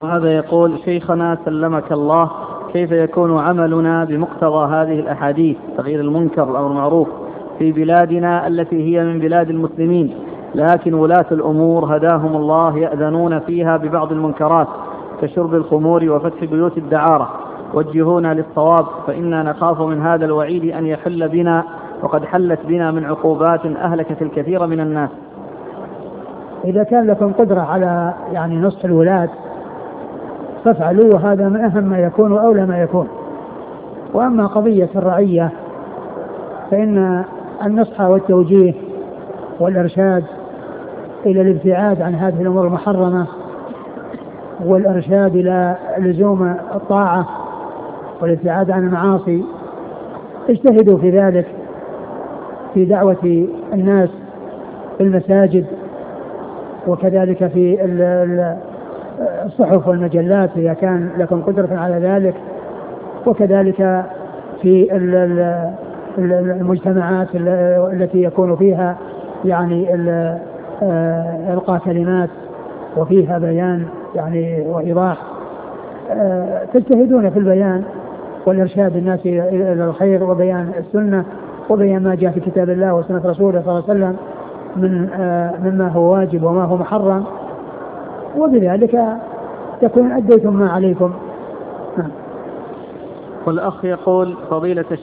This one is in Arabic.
هذا يقول: شيخنا سلمك الله، كيف يكون عملنا بمقتضى هذه الأحاديث تغيير المنكر والأمر بالمعروف في بلادنا التي هي من بلاد المسلمين، لكن ولاة الأمور هداهم الله يأذنون فيها ببعض المنكرات كشرب الخمور وفتح بيوت الدعارة، وجهونا للصواب، فإنا نخاف من هذا الوعيد أن يحل بنا، وقد حلت بنا من عقوبات أهلكت الكثير من الناس. إذا كان لكم قدرة على نصح الولاة فافعلوا، وهذا من أهم ما يكون وأولى ما يكون. وأما قضية الرعية فإن النصح والتوجيه والإرشاد إلى الابتعاد عن هذه الأمور المحرمة، والإرشاد إلى لزوم الطاعة والابتعاد عن المعاصي، اجتهدوا في ذلك في دعوة الناس في المساجد، وكذلك في الصحف والمجلات إذا كان لكم قدرة على ذلك، وكذلك في المجتمعات التي يكون فيها إلقاء كلمات وفيها بيان وإيضاح، تجتهدون في البيان والإرشاد الناس إلى الخير وبيان السنة وبيان ما جاء في كتاب الله وسنة رسوله صلى الله عليه وسلم مما هو واجب وما هو محرم، وبذلك تكون أديتم ما عليكم. والأخ يقول: فضيلة